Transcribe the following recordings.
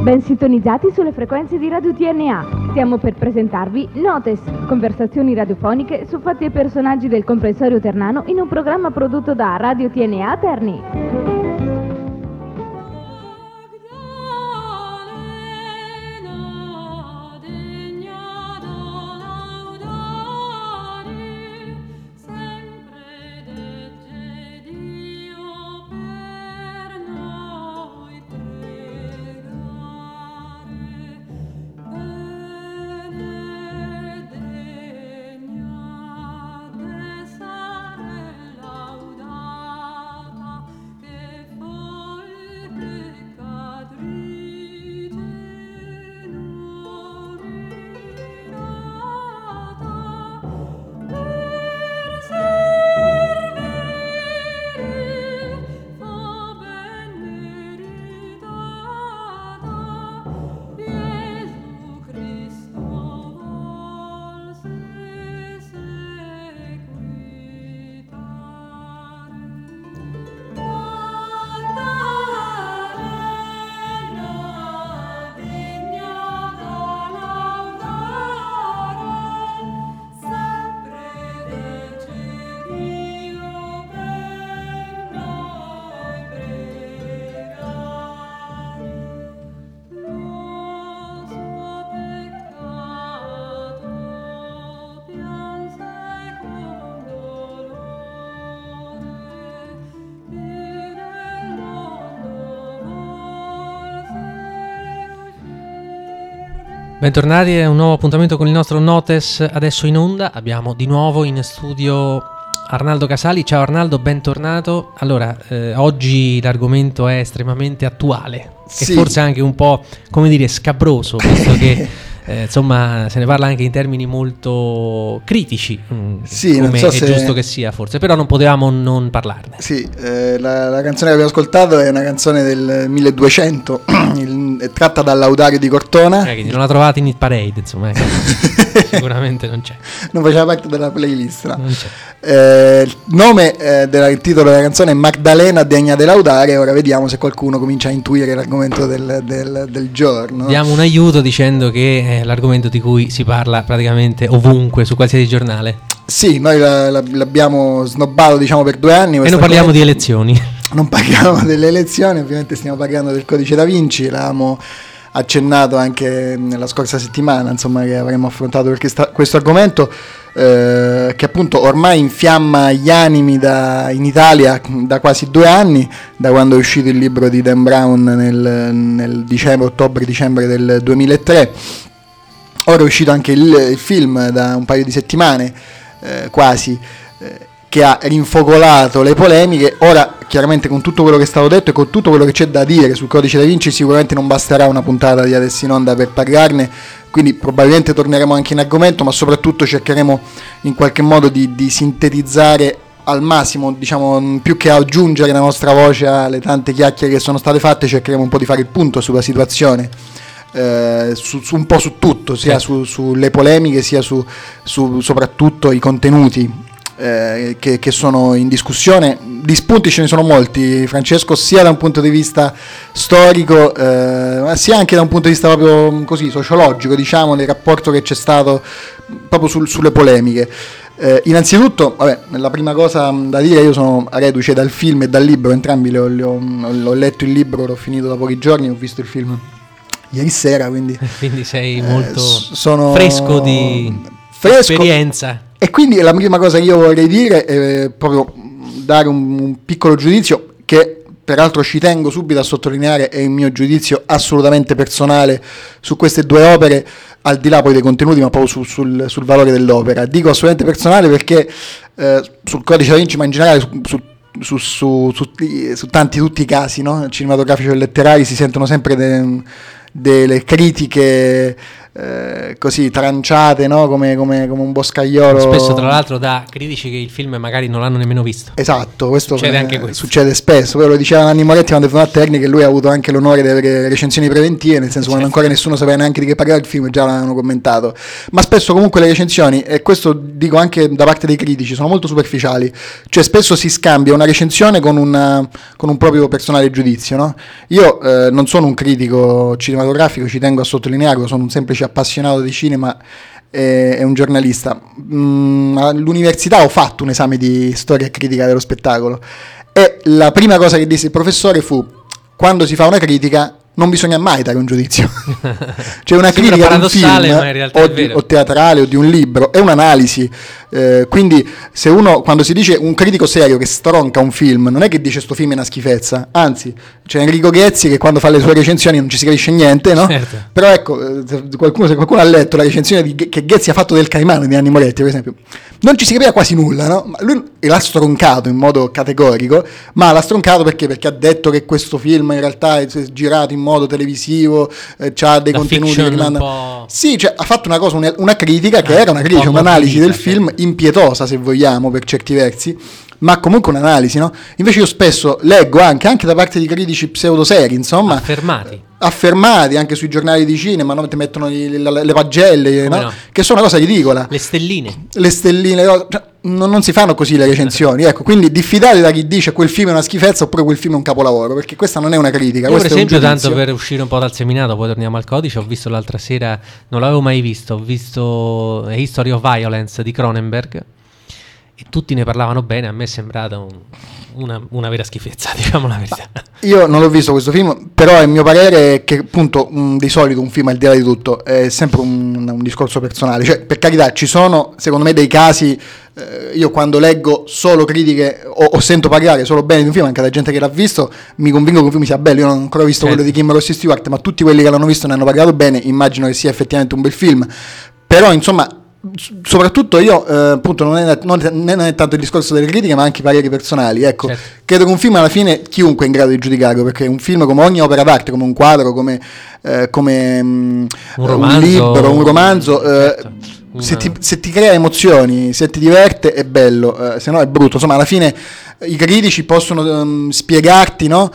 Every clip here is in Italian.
Ben sintonizzati sulle frequenze di Radio TNA. Stiamo per presentarvi Notes, conversazioni radiofoniche su fatti e personaggi del comprensorio ternano in un programma prodotto da Radio TNA Terni. Bentornati a un nuovo appuntamento con il nostro Notes, adesso in onda. Abbiamo di nuovo in studio Arnaldo Casali. Ciao Arnaldo, bentornato. Allora, oggi l'argomento è estremamente attuale, sì. E forse anche un po', come dire, scabroso, visto che insomma se ne parla anche in termini molto critici, sì, come so è giusto che sia forse, però non potevamo non parlarne. Sì, la canzone che abbiamo ascoltato è una canzone del 1200, è tratta dal Laudario di Cortona. Quindi non la trovate in Hit Parade, insomma, sicuramente non c'è. Non faceva parte della playlist, no? Non c'è. Il nome del titolo della canzone è Magdalena degna de laudare. Ora vediamo se qualcuno comincia a intuire l'argomento del giorno. Diamo un aiuto dicendo che è l'argomento di cui si parla praticamente ovunque, su qualsiasi giornale. Sì, noi l'abbiamo snobbato, diciamo, per 2 anni. E non parliamo di elezioni. Non parliamo delle elezioni, ovviamente stiamo parlando del Codice da Vinci. L'avevamo accennato anche nella scorsa settimana, insomma, che avremmo affrontato questo argomento che appunto ormai infiamma gli animi in Italia da quasi 2 anni, da quando è uscito il libro di Dan Brown nel ottobre-dicembre del 2003. Ora è uscito anche il film da un paio di settimane, quasi, che ha rinfocolato le polemiche. Ora, chiaramente, con tutto quello che è stato detto e con tutto quello che c'è da dire sul Codice da Vinci, sicuramente non basterà una puntata di Adesso in Onda per parlarne, quindi probabilmente torneremo anche in argomento, ma soprattutto cercheremo in qualche modo di sintetizzare al massimo, diciamo, più che aggiungere la nostra voce alle tante chiacchiere che sono state fatte. Cercheremo un po' di fare il punto sulla situazione, un po' su tutto, sia sulle polemiche, sia su soprattutto i contenuti che sono in discussione. Di spunti ce ne sono molti, Francesco, sia da un punto di vista storico, ma sia anche da un punto di vista proprio così sociologico, diciamo, del rapporto che c'è stato proprio sulle polemiche. Innanzitutto, la prima cosa da dire: io sono reduce dal film e dal libro, entrambi l'ho letto il libro, l'ho finito da pochi giorni, ho visto il film ieri sera, quindi sei molto fresco di esperienza. E quindi la prima cosa che io vorrei dire è proprio dare un piccolo giudizio, che peraltro ci tengo subito a sottolineare è il mio giudizio assolutamente personale su queste 2 opere, al di là poi dei contenuti, ma proprio sul valore dell'opera. Dico assolutamente personale perché sul Codice da Vinci, ma in generale su tutti i casi, no? Cinematografici e letterari, si sentono sempre delle critiche così tranciate, no? come un boscaiolo. Spesso tra l'altro da critici che il film magari non l'hanno nemmeno visto. Esatto, questo succede anche questo. Succede spesso. Poi lo diceva Nanni Moretti quando è venuto a Tecniche, che lui ha avuto anche l'onore di avere recensioni preventive, nel senso quando ancora nessuno sapeva neanche di che parlava il film già l'hanno commentato. Ma spesso comunque le recensioni, e questo dico anche da parte dei critici, sono molto superficiali, cioè spesso si scambia una recensione con un proprio personale giudizio, no? Io non sono un critico cinematografico, ci tengo a sottolinearlo, sono un semplice appassionato di cinema e un giornalista. All'università ho fatto un esame di storia e critica dello spettacolo e la prima cosa che disse il professore fu: quando si fa una critica non bisogna mai dare un giudizio. Cioè una critica di un film o teatrale o di un libro è un'analisi, quindi se uno, quando si dice un critico serio che stronca un film, non è che dice sto film è una schifezza, anzi c'è Enrico Ghezzi che quando fa le sue recensioni non ci si capisce niente, no? Certo. Però ecco, se qualcuno ha letto la recensione che Ghezzi ha fatto del Caimano di Nanni Moretti, per esempio, non ci si capiva quasi nulla, no? Ma lui l'ha stroncato in modo categorico, ma l'ha stroncato perché ha detto che questo film in realtà è girato in modo televisivo, c'ha dei contenuti che rimandano. Sì, cioè, ha fatto una cosa, una critica che era una critica, un'analisi del film impietosa, se vogliamo, per certi versi, ma comunque un'analisi, no? Invece io spesso leggo anche da parte di critici pseudoseri, insomma, affermati anche sui giornali di cinema, no? Ti mettono le pagelle, no? Che sono una cosa ridicola. Le stelline, cioè, non si fanno così le recensioni, ecco, quindi diffidate da chi dice quel film è una schifezza oppure quel film è un capolavoro, perché questa non è una critica. Io per esempio, tanto per uscire un po' dal seminato, poi torniamo al codice, ho visto l'altra sera, non l'avevo mai visto, ho visto A History of Violence di Cronenberg e tutti ne parlavano bene, a me è sembrata una vera schifezza, diciamo la verità. Io non l'ho visto questo film, però il mio parere è che appunto di solito un film, al di là di tutto, è sempre un discorso personale, cioè per carità ci sono secondo me dei casi, io quando leggo solo critiche o sento parlare solo bene di un film anche da gente che l'ha visto, mi convinco che un film sia bello. Io non ho ancora visto quello di Kim Rossi Stewart, ma tutti quelli che l'hanno visto ne hanno parlato bene, immagino che sia effettivamente un bel film. Però insomma, soprattutto io appunto non è tanto il discorso delle critiche ma anche i pareri personali, ecco. Certo. Credo che un film alla fine chiunque è in grado di giudicarlo, perché un film, come ogni opera d'arte, come un quadro, come un libro, un romanzo, certo. Se ti crea emozioni, se ti diverte è bello, se no è brutto. Insomma, alla fine i critici possono spiegarti, no?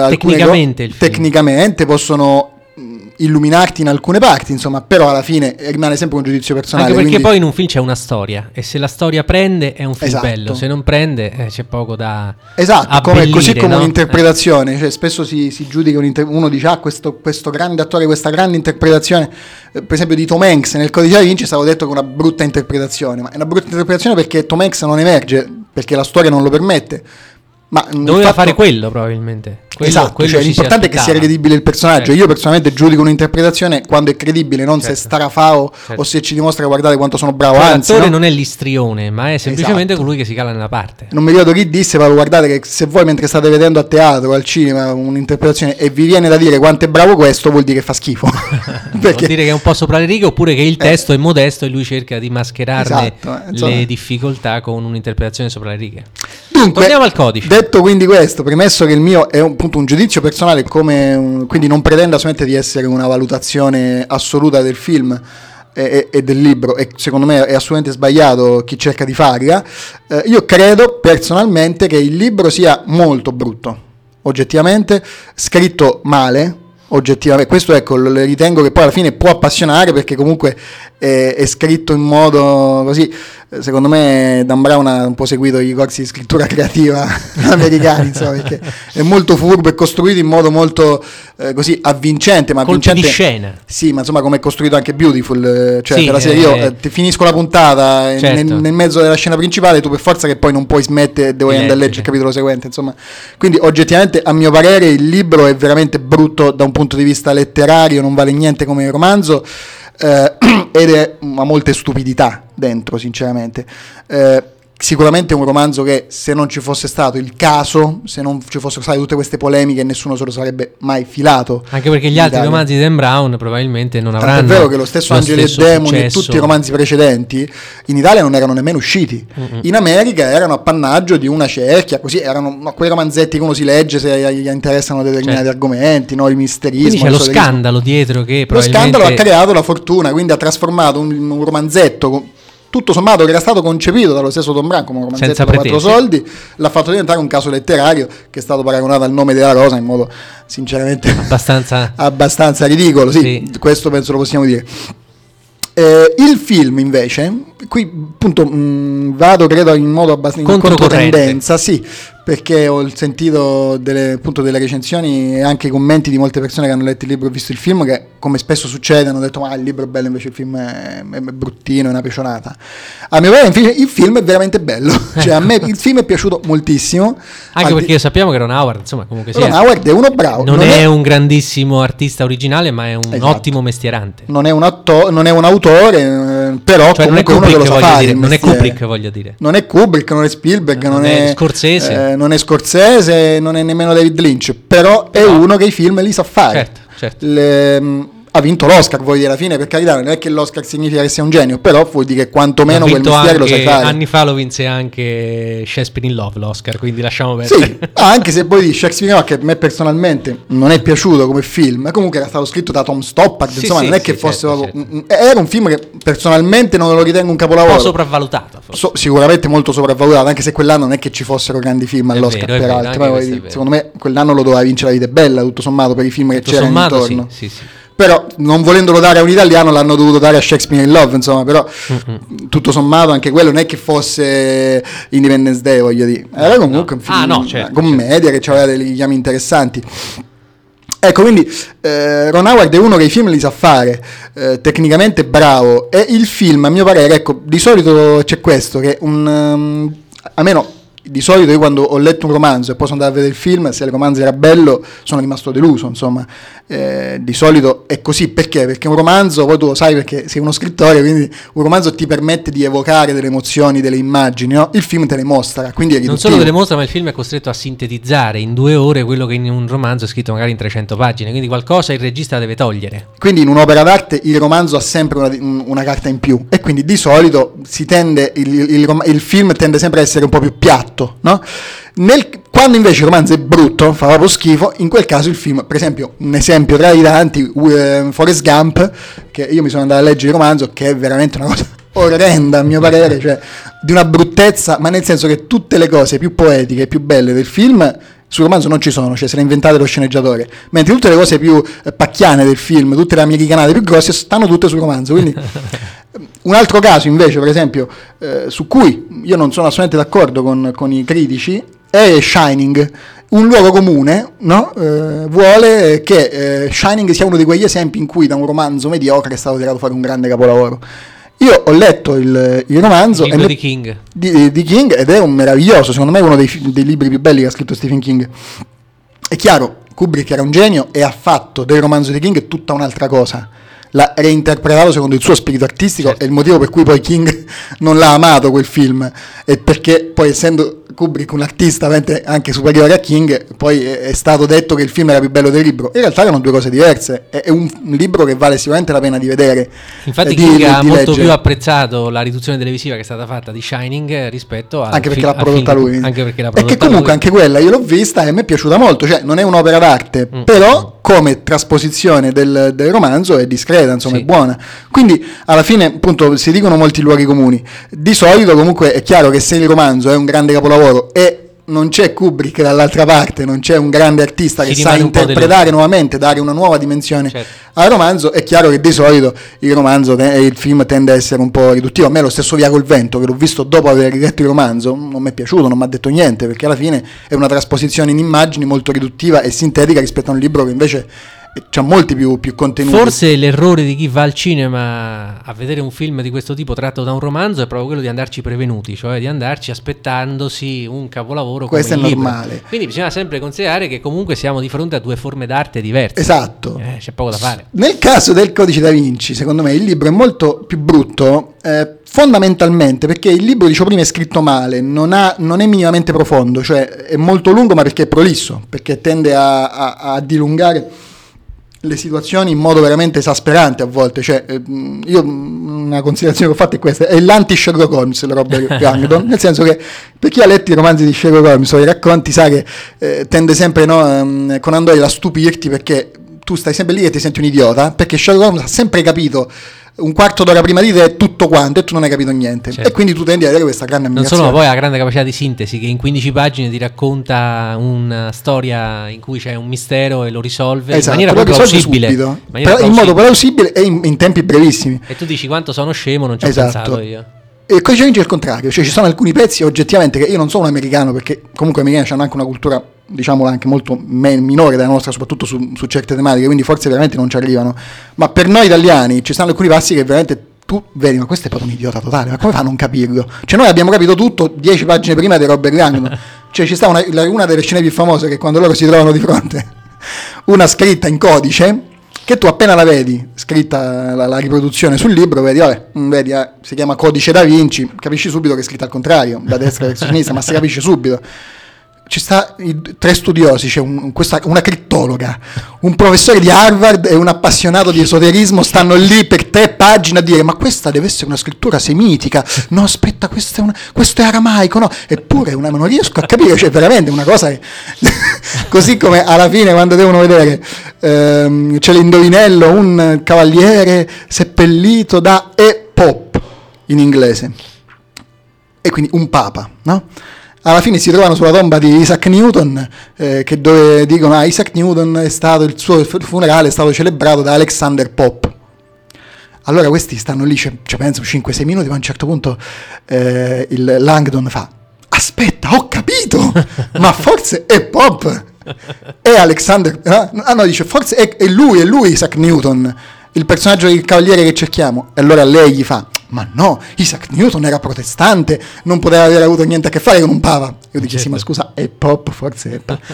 Tecnicamente possono illuminarti in alcune parti, insomma, però alla fine rimane sempre un giudizio personale. Anche perché poi in un film c'è una storia e se la storia prende è un film bello, se non prende c'è poco da abbellire, così come un'interpretazione, cioè spesso si giudica uno dice questo grande attore, questa grande interpretazione, per esempio di Tom Hanks nel Codice da Vinci è stato detto che è una brutta interpretazione, ma è una brutta interpretazione perché Tom Hanks non emerge, perché la storia non lo permette. Ma doveva fare quello probabilmente. Quello cioè l'importante è che sia credibile il personaggio. Certo. Io personalmente giudico un'interpretazione quando è credibile, non se strafao o se ci dimostra che guardate quanto sono bravo. Anzi, l'attore non è l'istrione, ma è semplicemente colui che si cala nella parte. Non mi ricordo chi disse, ma guardate che se voi mentre state vedendo a teatro o al cinema un'interpretazione e vi viene da dire quanto è bravo questo, vuol dire che fa schifo. Perché vuol dire che è un po' sopra le righe, oppure che il testo è modesto e lui cerca di mascherarne le difficoltà con un'interpretazione sopra le righe. Dunque, torniamo al codice. Detto quindi questo, premesso che il mio è appunto un giudizio personale, quindi non pretenda assolutamente di essere una valutazione assoluta del film e del libro, e secondo me è assolutamente sbagliato chi cerca di farla. Io credo personalmente che il libro sia molto brutto, oggettivamente, scritto male, oggettivamente. Questo ritengo che poi alla fine può appassionare, perché comunque è scritto in modo così. Secondo me Dan Brown ha un po' seguito i corsi di scrittura creativa americani, insomma, perché è molto furbo, è costruito in modo molto così avvincente, ma colpi di scena. Sì, ma insomma come è costruito anche Beautiful, cioè per la serie io finisco la puntata, certo, nel mezzo della scena principale, tu per forza che poi non puoi smettere, devo andare a leggere il capitolo seguente, insomma. Quindi oggettivamente a mio parere il libro è veramente brutto da un punto di vista letterario, non vale niente come romanzo. Ed ha molte stupidità dentro, sinceramente. sicuramente è un romanzo che, se non ci fosse stato il caso, se non ci fossero state tutte queste polemiche, nessuno se lo sarebbe mai filato. Anche perché gli altri romanzi di Dan Brown probabilmente non avranno. È vero che lo stesso Angeli e Demoni e tutti i romanzi precedenti in Italia non erano nemmeno usciti. In America erano appannaggio di una cerchia, così erano quei romanzetti che uno si legge se gli interessano determinati argomenti, no? Il misterismo. Quindi c'è lo scandalo dietro che probabilmente... Lo scandalo ha creato la fortuna, quindi ha trasformato un romanzetto tutto sommato che era stato concepito dallo stesso Tom Brown come un romanzetto da 4 soldi, l'ha fatto diventare un caso letterario che è stato paragonato al Nome della Rosa in modo sinceramente abbastanza ridicolo, sì, questo penso lo possiamo dire. Il film invece, qui appunto vado credo in modo abbastanza in controtendenza, sì, perché ho sentito delle recensioni e anche i commenti di molte persone che hanno letto il libro e visto il film, che come spesso succede hanno detto ma il libro è bello invece il film è bruttino, è una pecionata. A mio parere il film è veramente bello, cioè a me il film è piaciuto moltissimo, anche perché sappiamo che Ron Howard, insomma, comunque Ron Howard è uno bravo, non è un grandissimo artista originale, ma è un ottimo mestierante, non è un autore, però cioè comunque uno che lo sa fare, non è Kubrick, voglio dire, non è Kubrick, non è Spielberg, non è Scorsese, non è Scorsese, non è nemmeno David Lynch, però è uno che i film li sa fare. Certo. Ha vinto l'Oscar, vuol dire, alla fine, per carità, non è che l'Oscar significa che sia un genio, però vuol dire che quantomeno quel mestiere lo sai fare. Anni fa lo vinse anche Shakespeare in Love l'Oscar, quindi lasciamo perdere. Sì, anche se poi di Shakespeare in Love, che a me personalmente non è piaciuto come film, comunque era stato scritto da Tom Stoppard, insomma, non è che fosse era un film che personalmente non lo ritengo un capolavoro. Un po' sopravvalutato. Sicuramente molto sopravvalutato, anche se quell'anno non è che ci fossero grandi film all'Oscar, peraltro. Secondo me quell'anno lo doveva vincere La vita è bella, tutto sommato, per i film che c'erano intorno. Sì. Però non volendolo dare a un italiano l'hanno dovuto dare a Shakespeare in Love, insomma, però tutto sommato anche quello non è che fosse Independence Day, voglio dire, era comunque un film, una commedia che aveva degli chiami interessanti. Ecco, quindi Ron Howard è uno che i film li sa fare, tecnicamente bravo, e il film, a mio parere, ecco, di solito c'è questo, che almeno di solito io quando ho letto un romanzo e poi sono andato a vedere il film, se il romanzo era bello sono rimasto deluso, insomma, di solito è così. Perché? Perché un romanzo, poi tu lo sai perché sei uno scrittore, quindi un romanzo ti permette di evocare delle emozioni, delle immagini, no? Il film te le mostra, quindi è riduttivo. Non solo te le mostra, ma il film è costretto a sintetizzare in 2 ore quello che in un romanzo è scritto magari in 300 pagine, quindi qualcosa il regista deve togliere. Quindi in un'opera d'arte il romanzo ha sempre una carta in più, e quindi di solito si tende il film tende sempre a essere un po' più piatto, no? Quando invece il romanzo è brutto, fa proprio schifo, in quel caso il film, per esempio, un esempio tra i tanti, Forrest Gump, che io mi sono andato a leggere il romanzo, che è veramente una cosa orrenda a mio parere, cioè di una bruttezza, ma nel senso che tutte le cose più poetiche e più belle del film sul romanzo non ci sono, cioè se le ha inventate lo sceneggiatore, mentre tutte le cose più pacchiane del film, tutte le americanate più grosse stanno tutte sul romanzo. Quindi un altro caso invece, per esempio, su cui io non sono assolutamente d'accordo con i critici, è Shining. Un luogo comune, no? Vuole che Shining sia uno di quegli esempi in cui da un romanzo mediocre è stato tirato fuori un grande capolavoro. Io ho letto il romanzo di King. Di King, ed è un meraviglioso, secondo me è uno dei libri più belli che ha scritto Stephen King. È chiaro, Kubrick era un genio e ha fatto del romanzo di King tutta un'altra cosa. L'ha reinterpretato secondo il suo spirito artistico, certo. E il motivo per cui poi King non l'ha amato quel film è perché poi, essendo Kubrick un artista anche superiore a King, poi è stato detto che il film era più bello del libro. In realtà erano 2 cose diverse, è un libro che vale sicuramente la pena di vedere. Infatti King ha molto più apprezzato la riduzione televisiva che è stata fatta di Shining rispetto a anche perché l'ha prodotta lui. Anche perché l'ha prodotta e che comunque lui. Anche quella io l'ho vista e mi è piaciuta molto, cioè non è un'opera d'arte, però come trasposizione del romanzo è discreta, insomma, sì. È buona. Quindi alla fine appunto si dicono molti luoghi comuni. Di solito comunque è chiaro che se il romanzo è un grande capolavoro e non c'è Kubrick dall'altra parte, non c'è un grande artista che sa interpretare nuovamente, dare una nuova dimensione, certo, al romanzo, è chiaro che di solito il film tende a essere un po' riduttivo. A me lo stesso Via col vento, che l'ho visto dopo aver letto il romanzo, non mi è piaciuto, non mi ha detto niente, perché alla fine è una trasposizione in immagini molto riduttiva e sintetica rispetto a un libro che invece c'ha molti più contenuti. Forse l'errore di chi va al cinema a vedere un film di questo tipo tratto da un romanzo è proprio quello di andarci prevenuti, cioè di andarci aspettandosi un capolavoro. Questo come è il normale. Quindi bisogna sempre considerare che comunque siamo di fronte a 2 forme d'arte diverse. Esatto. c'è poco da fare. Nel caso del Codice da Vinci, secondo me il libro è molto più brutto, fondamentalmente perché il libro, dicevo prima, è scritto male, non è minimamente profondo, cioè è molto lungo, ma perché è prolisso, perché tende a dilungare le situazioni in modo veramente esasperante a volte. Cioè, io una considerazione che ho fatto è questa: è l'anti-Sherlock Holmes Robert Langdon, nel senso che per chi ha letto i romanzi di Sherlock Holmes o i racconti sa che tende sempre Conan Doyle a stupirti, perché tu stai sempre lì e ti senti un idiota, perché Sherlock Holmes ha sempre capito un quarto d'ora prima di te tutto quanto e tu non hai capito niente, certo. E quindi tu tendi ad avere questa grande ammirazione. Non solo, ma poi ha grande capacità di sintesi, che in 15 pagine ti racconta una storia in cui c'è un mistero e lo risolve, esatto, in maniera plausibile, in modo plausibile e in tempi brevissimi. E tu dici: quanto sono scemo, non ci ho pensato io. E il Codice da Vinci è il contrario, cioè ci sono alcuni pezzi oggettivamente, che io non sono un americano, perché comunque gli americani hanno anche una cultura, diciamo, anche molto minore della nostra, soprattutto su certe tematiche, quindi forse veramente non ci arrivano, ma per noi italiani ci stanno alcuni passi che veramente tu vedi, ma questo è proprio un idiota totale, ma come fa a non capirlo? Cioè noi abbiamo capito tutto 10 pagine prima di Robert Langdon. Cioè ci sta una delle scene più famose, che quando loro si trovano di fronte una scritta in codice, che tu appena la vedi scritta, la riproduzione sul libro, vedi, si chiama Codice da Vinci, capisci subito che è scritta al contrario, da destra verso sinistra, ma si capisce subito. Ci sta 3 studiosi, c'è una crittologa, un professore di Harvard e un appassionato di esoterismo, stanno lì per 3 pagine a dire: ma questa deve essere una scrittura semitica, no aspetta, questo è aramaico, no, eppure non riesco a capire, cioè veramente una cosa che... Così come alla fine, quando devono vedere c'è l'indovinello, un cavaliere seppellito da Pop in inglese, e quindi un papa, no? Alla fine si trovano sulla tomba di Isaac Newton, che dove dicono: Isaac Newton il suo funerale è stato celebrato da Alexander Pope. Allora questi stanno lì, ci penso 5-6 minuti, ma a un certo punto il Langdon fa: aspetta, ho capito, ma forse è Pope, è Alexander, dice forse è lui Isaac Newton, il personaggio del cavaliere che cerchiamo. E allora lei gli fa: ma no, Isaac Newton era protestante, non poteva aver avuto niente a che fare con un papa. Io dico: sì, ma scusa, è Pop, forse è Pop.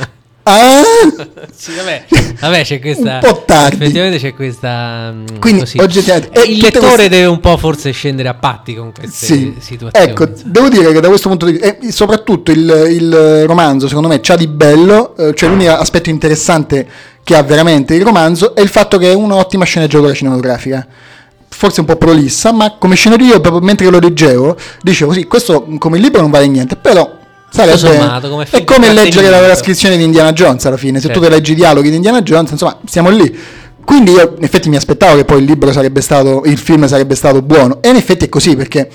Sì, vabbè, c'è questa, un po' tardi, effettivamente c'è questa, quindi oggettivamente il lettore deve un po' forse scendere a patti con queste situazioni. Ecco, devo dire che da questo punto di vista, soprattutto il romanzo secondo me c'ha di bello, cioè l'unico aspetto interessante che ha veramente il romanzo è il fatto che è un'ottima sceneggiatura cinematografica, forse un po' prolissa, ma come scenario, proprio mentre lo leggevo, dicevo: sì, questo come il libro non vale niente, però sarebbe, sommato, è come leggere la trascrizione di Indiana Jones alla fine, se tu te leggi i dialoghi di Indiana Jones, insomma, siamo lì. Quindi io in effetti mi aspettavo che poi il film sarebbe stato buono, e in effetti è così, perché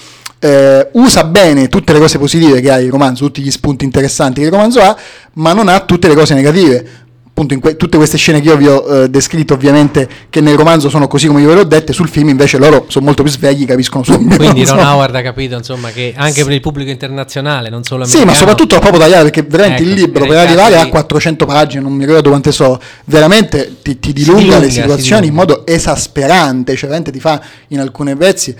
usa bene tutte le cose positive che ha il romanzo, tutti gli spunti interessanti che il romanzo ha, ma non ha tutte le cose negative. Tutte queste scene che io vi ho descritto, ovviamente, che nel romanzo sono così come io ve l'ho dette, sul film invece loro sono molto più svegli, capiscono subito. Quindi Ron Howard ha capito, insomma, che anche per il pubblico internazionale, non solo americano. Sì, ma soprattutto proprio tagliare, perché veramente il libro per arrivare a 400 pagine, non mi ricordo quante so, veramente ti dilunga le situazioni in modo esasperante, cioè veramente ti fa in alcuni pezzi.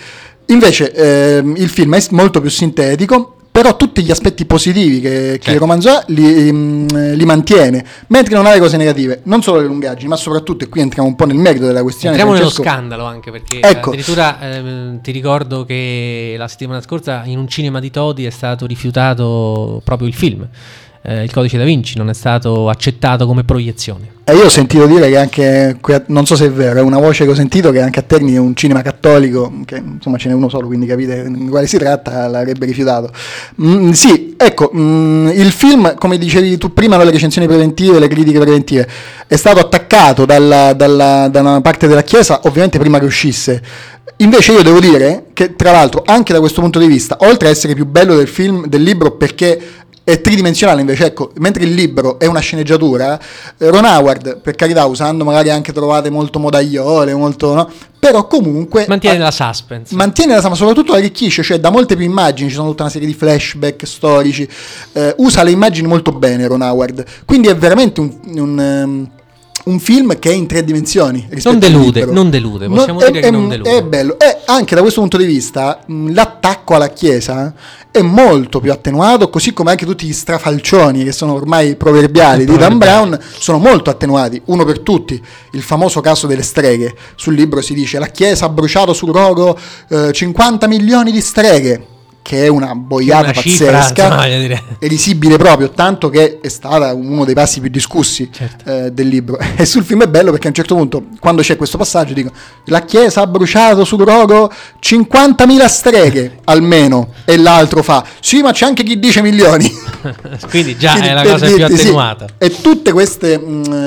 Invece il film è molto più sintetico, però tutti gli aspetti positivi che il romanzo ha li mantiene, mentre non ha le cose negative, non solo le lungaggini, ma soprattutto, e qui entriamo un po' nel merito della questione. Entriamo nello scandalo, anche perché addirittura ti ricordo che la settimana scorsa in un cinema di Todi è stato rifiutato proprio il film. Il Codice da Vinci non è stato accettato come proiezione. E io ho sentito dire che anche, non so se è vero, è una voce che ho sentito, che anche a Terni è un cinema cattolico, che insomma ce n'è uno solo, quindi capite di quale si tratta, l'avrebbe rifiutato. Sì, ecco, il film, come dicevi tu prima, le recensioni preventive, le critiche preventive, è stato attaccato da una parte della Chiesa, ovviamente prima che uscisse. Invece io devo dire che, tra l'altro, anche da questo punto di vista, oltre a essere più bello del libro, perché è tridimensionale invece, ecco, mentre il libro è una sceneggiatura, Ron Howard, per carità, usando magari anche trovate molto modagliole, molto, no? Però comunque mantiene la suspense, ma soprattutto arricchisce, cioè da molte più immagini, ci sono tutta una serie di flashback storici, usa le immagini molto bene Ron Howard, quindi è veramente un film che è in 3 dimensioni. Non delude, possiamo dire che non delude. È bello. E anche da questo punto di vista l'attacco alla Chiesa è molto più attenuato, così come anche tutti gli strafalcioni che sono ormai proverbiali di Dan Brown sono molto attenuati. Uno per tutti, il famoso caso delle streghe. Sul libro si dice: la Chiesa ha bruciato sul rogo 50 milioni di streghe, che è una boiata pazzesca, è risibile proprio, tanto che è stata uno dei passi più discussi del libro. E sul film è bello perché a un certo punto, quando c'è questo passaggio, dico: la Chiesa ha bruciato sul rogo 50.000 streghe almeno, e l'altro fa: sì, ma c'è anche chi dice milioni. Quindi già è la cosa più attenuata. Sì. E tutte queste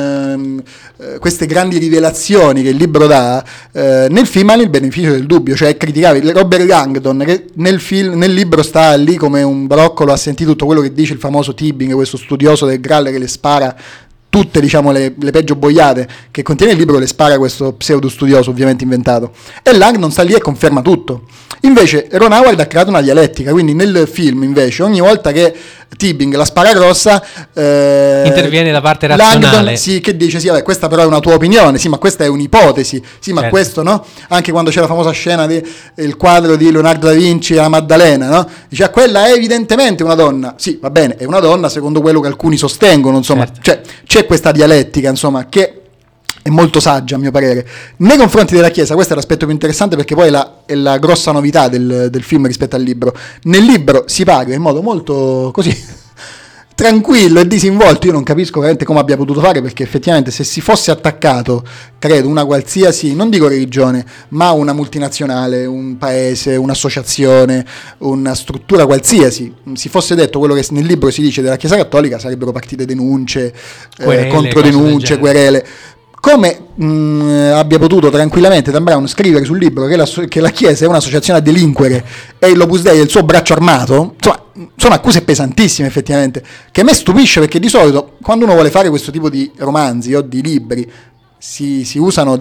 grandi rivelazioni che il libro dà, nel film hanno il beneficio del dubbio, cioè è criticabile. Robert Langdon, che nel libro sta lì come un broccolo, ha sentito tutto quello che dice il famoso Tibbing, questo studioso del Graal che le spara tutte, diciamo, le peggio boiate che contiene il libro, le spara questo pseudo studioso ovviamente inventato, e Langdon sta lì e conferma tutto. Invece Ron Howard ha creato una dialettica, quindi nel film invece ogni volta che Tibbing la spara grossa, interviene la parte razionale. Langdon sì, che dice: sì, vabbè, questa però è una tua opinione, sì, ma questa è un'ipotesi, sì, ma questo no? Anche quando c'è la famosa scena del quadro di Leonardo da Vinci a Maddalena, no? Dice: quella è evidentemente una donna. Sì, va bene, è una donna secondo quello che alcuni sostengono, insomma. Cioè, c'è questa dialettica, insomma, che è molto saggia a mio parere. Nei confronti della Chiesa questo è l'aspetto più interessante, perché poi è la grossa novità del film rispetto al libro. Nel libro si parla in modo molto così tranquillo e disinvolto. Io non capisco veramente come abbia potuto fare, perché effettivamente se si fosse attaccato, credo, una qualsiasi, non dico religione, ma una multinazionale, un paese, un'associazione, una struttura qualsiasi, si fosse detto quello che nel libro si dice della Chiesa Cattolica, sarebbero partite denunce, controdenunce, querele. Come abbia potuto tranquillamente Dan Brown scrivere sul libro che la Chiesa è un'associazione a delinquere e l'Opus Dei è il suo braccio armato, insomma, sono accuse pesantissime effettivamente, che a me stupisce, perché di solito quando uno vuole fare questo tipo di romanzi o di libri si usano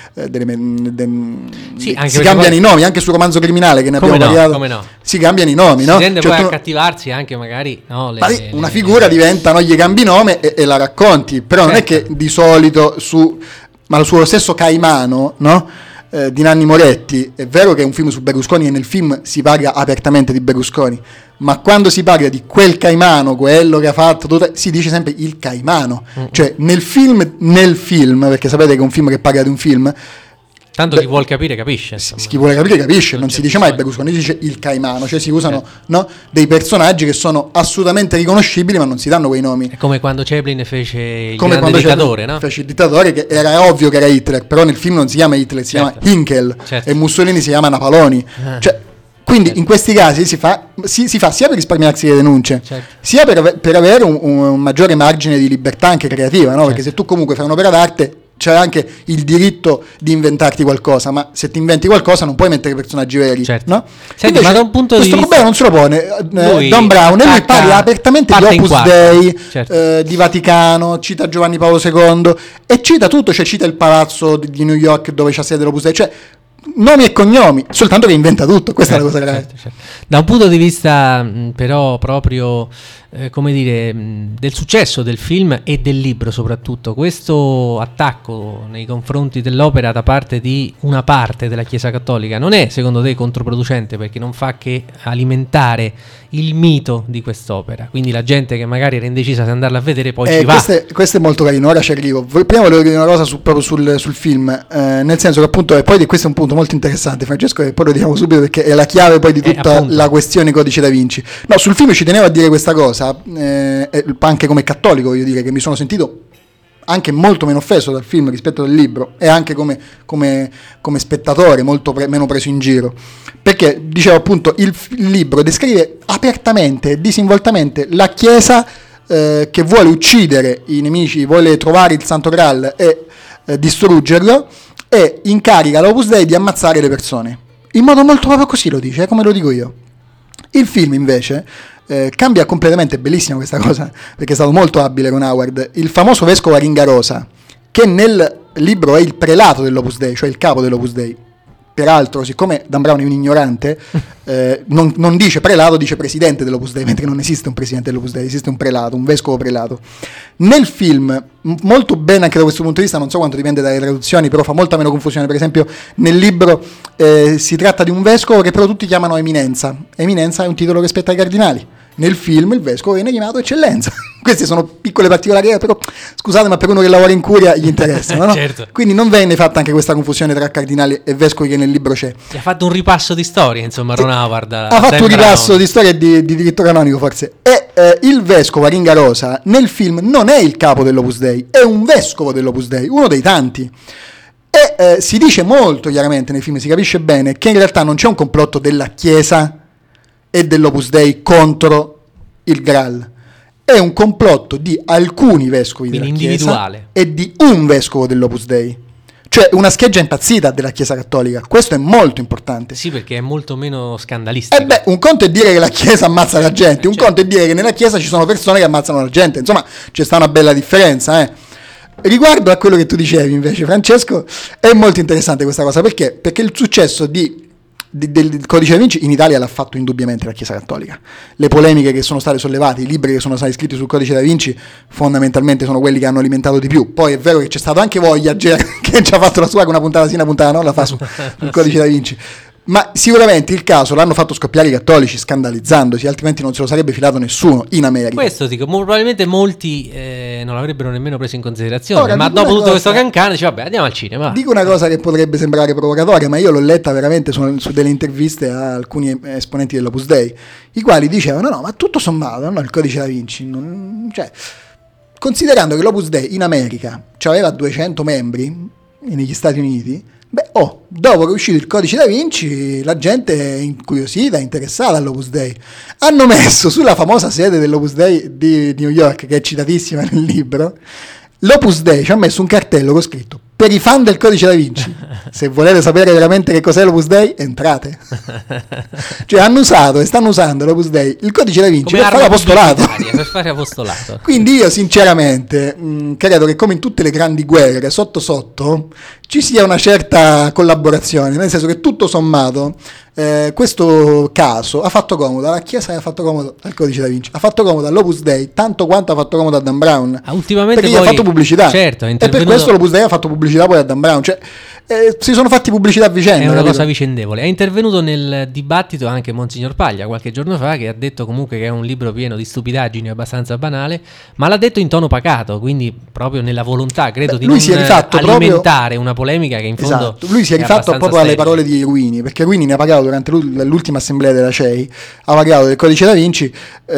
si cambiano i nomi, anche sul romanzo criminale che ne abbiamo parlato, si cambiano i nomi, si tende poi a accattivarsi anche magari, no, una figura diventa, no, gli cambi nome e la racconti, però non è che di solito ma sullo stesso Caimano, no? Di Nanni Moretti, è vero che è un film su Berlusconi e nel film si parla apertamente di Berlusconi, ma quando si parla di quel Caimano, quello che ha fatto si dice sempre il Caimano. Cioè nel film, perché sapete che è un film che parla di un film, tanto chi vuol capire capisce, chi vuole capire capisce, non si dice mai Berlusconi, si dice il Caimano, cioè si usano no, dei personaggi che sono assolutamente riconoscibili, ma non si danno quei nomi. È come quando Chaplin fece il grande dittatore, no? Fece il dittatore, che era ovvio che era Hitler, però nel film non si chiama Hitler, si chiama Hinkel, e Mussolini si chiama Napaloni. Cioè, quindi in questi casi si fa sia per risparmiarsi le denunce, sia per avere un maggiore margine di libertà anche creativa, no? Perché se tu comunque fai un'opera d'arte c'è anche il diritto di inventarti qualcosa, ma se ti inventi qualcosa non puoi mettere personaggi veri, no? Senti, ma da un punto questo di problema non se lo pone Dan Brown, e lui parla apertamente di Opus Dei, di Vaticano, cita Giovanni Paolo II e cita tutto, cioè cita il palazzo di New York dove c'è sede l'Opus Dei, cioè nomi e cognomi, soltanto che inventa tutto, questa è la cosa grave. Da un punto di vista però proprio come dire, del successo del film e del libro soprattutto, questo attacco nei confronti dell'opera da parte di una parte della Chiesa Cattolica non è secondo te controproducente, perché non fa che alimentare il mito di quest'opera, quindi la gente che magari era indecisa se andarla a vedere poi ci va. Questo è molto carino, ora ci arrivo. Prima volevo dire una cosa proprio sul film, nel senso che appunto, e poi questo è un punto molto interessante, Francesco, e poi lo diciamo subito perché è la chiave poi di tutta la questione Codice da Vinci. No, sul film ci tenevo a dire questa cosa, anche come cattolico voglio dire che mi sono sentito anche molto meno offeso dal film rispetto al libro, e anche come spettatore molto meno preso in giro, perché dicevo appunto il libro descrive apertamente e disinvoltamente la Chiesa che vuole uccidere i nemici, vuole trovare il Santo Graal e distruggerlo, e incarica l'Opus Dei di ammazzare le persone in modo molto proprio così, lo dice, come lo dico io. Il film invece cambia completamente, bellissima questa cosa, perché è stato molto abile Ron Howard. Il famoso vescovo Aringarosa, che nel libro è il prelato dell'Opus Dei, cioè il capo dell'Opus Dei, peraltro, siccome Dan Brown è un ignorante, non dice prelato, dice presidente dell'Opus Dei, mentre non esiste un presidente dell'Opus Dei, esiste un prelato, un vescovo prelato. Nel film, molto bene anche da questo punto di vista, non so quanto dipende dalle traduzioni, però fa molta meno confusione. Per esempio nel libro si tratta di un vescovo che però tutti chiamano Eminenza. Eminenza è un titolo che spetta ai cardinali. Nel film il vescovo viene chiamato Eccellenza. Queste sono piccole particolarità, però scusate, ma per uno che lavora in curia gli interessano, no? Certo. Quindi non venne fatta anche questa confusione tra cardinali e vescovi che nel libro c'è. Ha fatto un ripasso di storia, insomma, Ron Howard. Ha fatto un ripasso di storia e di diritto canonico, forse. E il vescovo Aringarosa nel film non è il capo dell'Opus Dei, è un vescovo dell'Opus Dei, uno dei tanti. E si dice molto chiaramente nei film, si capisce bene che in realtà non c'è un complotto della Chiesa e dell'Opus Dei contro il Graal, è un complotto di alcuni vescovi della Chiesa e di un vescovo dell'Opus Dei, cioè una scheggia impazzita della Chiesa cattolica. Questo è molto importante. Sì, perché è molto meno scandalistico. Un conto è dire che la Chiesa ammazza la gente, un conto è dire che nella Chiesa ci sono persone che ammazzano la gente, insomma c'è sta una bella differenza, Riguardo a quello che tu dicevi invece, Francesco, è molto interessante questa cosa, perché il successo del Codice da Vinci in Italia l'ha fatto indubbiamente la Chiesa Cattolica. Le polemiche che sono state sollevate, i libri che sono stati scritti sul Codice da Vinci fondamentalmente sono quelli che hanno alimentato di più. Poi è vero che c'è stato anche Voyager che ci ha fatto la sua, che una puntata sì una puntata no la fa sul Codice da Vinci, ma sicuramente il caso l'hanno fatto scoppiare i cattolici scandalizzandosi, altrimenti non se lo sarebbe filato nessuno in America. Questo dico, probabilmente molti non l'avrebbero nemmeno preso in considerazione. Ora, ma dopo tutto questo cancano dice vabbè, andiamo al cinema. Dico una cosa che potrebbe sembrare provocatoria, ma io l'ho letta veramente su delle interviste a alcuni esponenti dell'Opus Dei, i quali dicevano no, ma tutto sommato il Codice da Vinci cioè, considerando che l'Opus Dei in America aveva 200 membri negli Stati Uniti, dopo che è uscito il Codice da Vinci la gente è incuriosita, interessata all'Opus Dei. Hanno messo sulla famosa sede dell'Opus Dei di New York, che è citatissima nel libro, l'Opus Dei ci ha messo un cartello con scritto per i fan del Codice da Vinci, se volete sapere veramente che cos'è l'Opus Dei, entrate. Cioè hanno usato e stanno usando l'Opus Dei, il Codice da Vinci, per fare apostolato. Quindi io sinceramente credo che come in tutte le grandi guerre, sotto sotto ci sia una certa collaborazione, nel senso che tutto sommato questo caso ha fatto comodo alla Chiesa e ha fatto comodo al Codice da Vinci, ha fatto comodo all'Opus Dei tanto quanto ha fatto comodo a Dan Brown, ultimamente perché gli ha fatto pubblicità, certo, e per questo l'Opus Dei ha fatto pubblicità poi a Dan Brown, cioè si sono fatti pubblicità a vicenda. È una cosa vicendevole. È intervenuto nel dibattito anche Monsignor Paglia qualche giorno fa, che ha detto comunque che è un libro pieno di stupidaggini, abbastanza banale, ma l'ha detto in tono pacato, quindi proprio nella volontà, credo, di non alimentare una polemica che in fondo esatto. Lui si è rifatto proprio alle parole di Ruini, perché Ruini ne ha parlato durante l'ultima assemblea della CEI, ha parlato del Codice da Vinci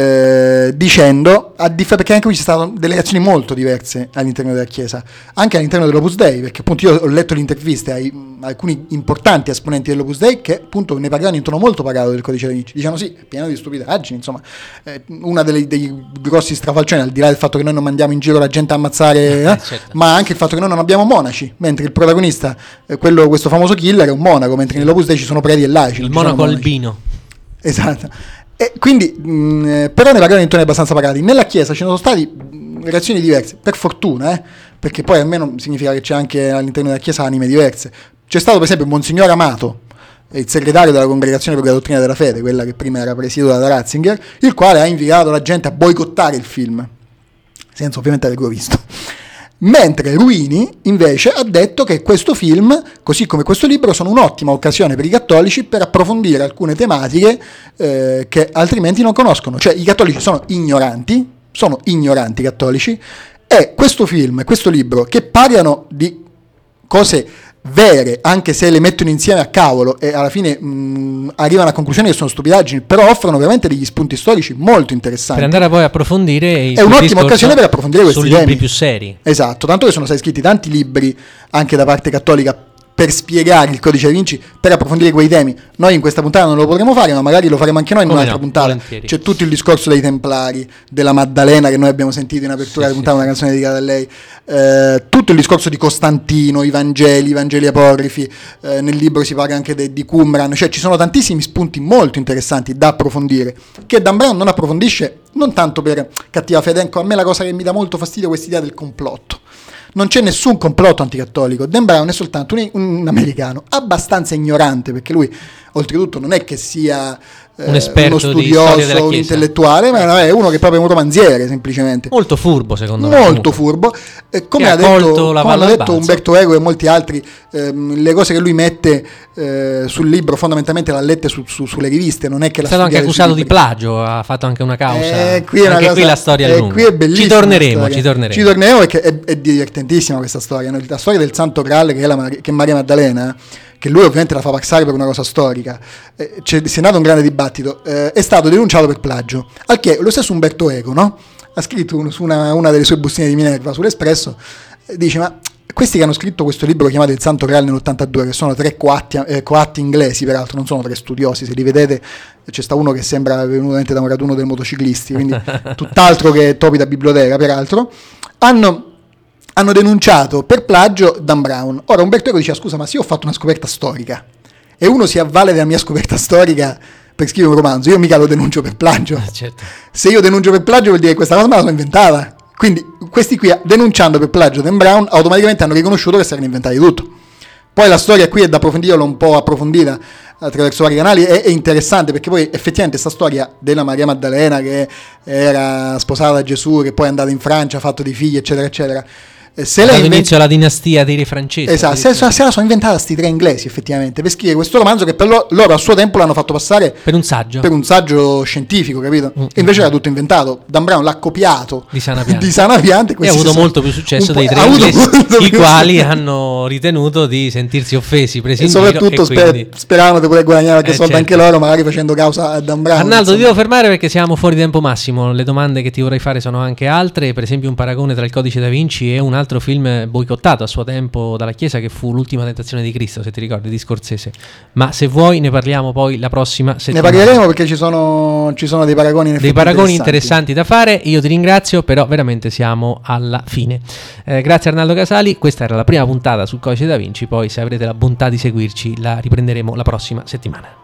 dicendo, perché anche qui ci sono state delle reazioni molto diverse all'interno della Chiesa, anche all'interno dell'Opus Dei, perché appunto io ho letto l'intervista ai alcuni importanti esponenti dell'Opus Dei che appunto ne parlano in tono molto pagato del Codice da Vinci, diciamo sì, è pieno di stupidaggini, insomma una dei grossi strafalcioni, al di là del fatto che noi non mandiamo in giro la gente a ammazzare certo. Ma anche il fatto che noi non abbiamo monaci, mentre il protagonista questo famoso killer è un monaco, mentre nell'Opus Dei ci sono preti e laici, il monaco albino, esatto. E quindi però ne parlano in toni abbastanza pagati. Nella Chiesa ci sono stati reazioni diverse, per fortuna, perché poi almeno significa che c'è anche all'interno della Chiesa anime diverse. C'è stato per esempio Monsignor Amato, il segretario della Congregazione per la Dottrina della Fede, quella che prima era presieduta da Ratzinger, il quale ha invitato la gente a boicottare il film, senza ovviamente averlo visto. Mentre Ruini invece ha detto che questo film, così come questo libro, sono un'ottima occasione per i cattolici per approfondire alcune tematiche che altrimenti non conoscono. Cioè i cattolici sono ignoranti cattolici, e questo film e questo libro, che parlano di cose vere, anche se le mettono insieme a cavolo e alla fine arrivano a conclusioni che sono stupidaggini, però offrono veramente degli spunti storici molto interessanti per andare poi a approfondire. È un'ottima occasione per approfondire questi temi, libri più seri. Esatto, tanto che sono stati scritti tanti libri anche da parte cattolica per spiegare il Codice da Vinci, per approfondire quei temi. Noi in questa puntata non lo potremo fare, ma magari lo faremo anche noi in un'altra puntata. Volentieri. C'è tutto il discorso dei Templari, della Maddalena che noi abbiamo sentito in apertura della puntata, una canzone dedicata a lei, tutto il discorso di Costantino, i Vangeli apocrifi, nel libro si parla anche di Qumran, cioè ci sono tantissimi spunti molto interessanti da approfondire, che Dan Brown non approfondisce, non tanto per cattiva fede. A me la cosa che mi dà molto fastidio è questa idea del complotto. non c'è nessun complotto anticattolico. Dan Brown è soltanto un americano abbastanza ignorante, perché lui oltretutto non è che sia un esperto, uno studioso, un intellettuale, ma è uno che è proprio un romanziere, semplicemente. Molto furbo, secondo me. Molto furbo. Come ha detto Umberto Eco e molti altri, le cose che lui mette sul libro fondamentalmente l'ha lette sulle riviste, non è che è stato anche accusato di plagio, ha fatto anche una causa. Qui la storia è lunga. Qui è bellissima. Ci torneremo perché è divertentissima questa storia, no? La storia del Santo Graal che è Maria Maddalena, che lui ovviamente la fa passare per una cosa storica, si è nato un grande dibattito, è stato denunciato per plagio, al che lo stesso Umberto Eco, no? Ha scritto su una delle sue bustine di Minerva sull'Espresso, dice: ma questi che hanno scritto questo libro chiamato Il Santo Graal nell'82, che sono 3 coatti inglesi, peraltro non sono 3 studiosi, se li vedete c'è sta uno che sembra venuto da un raduno dei motociclisti, quindi tutt'altro che topi da biblioteca, peraltro, hanno denunciato per plagio Dan Brown. Ora Umberto Eco dice: scusa, ma se io ho fatto una scoperta storica e uno si avvale della mia scoperta storica per scrivere un romanzo, io mica lo denuncio per plagio. Certo. Se io denuncio per plagio vuol dire che questa cosa me la sono inventata. Quindi questi qui, denunciando per plagio Dan Brown, automaticamente hanno riconosciuto che si erano inventati tutto. Poi la storia qui è da approfondire, l'ho un po' approfondita attraverso vari canali, è interessante, perché poi effettivamente questa storia della Maria Maddalena che era sposata da Gesù, che poi è andata in Francia, ha fatto dei figli, eccetera eccetera, all'inizio la dinastia dei re francesi. Esatto, se la sono inventata sti 3 inglesi effettivamente per scrivere questo romanzo che per loro a suo tempo l'hanno fatto passare per un saggio scientifico, capito? E invece era tutto inventato. Dan Brown l'ha copiato di sana pianta e ha avuto molto più successo dei 3 inglesi, i quali hanno ritenuto di sentirsi offesi, presi in giro, e soprattutto speravano di poter guadagnare qualche soldo, certo, anche loro, magari facendo causa a Dan Brown. Arnaldo, ti devo fermare perché siamo fuori tempo massimo. Le domande che ti vorrei fare sono anche altre, per esempio un paragone tra Il Codice da Vinci e un altro film boicottato a suo tempo dalla Chiesa, che fu L'ultima tentazione di Cristo, se ti ricordi, di Scorsese. Ma se vuoi ne parliamo poi la prossima settimana. Ne parleremo perché ci sono dei paragoni interessanti da fare. Io ti ringrazio, però veramente siamo alla fine. Grazie Arnaldo Casali, questa era la prima puntata sul Codice da Vinci, poi se avrete la bontà di seguirci la riprenderemo la prossima settimana.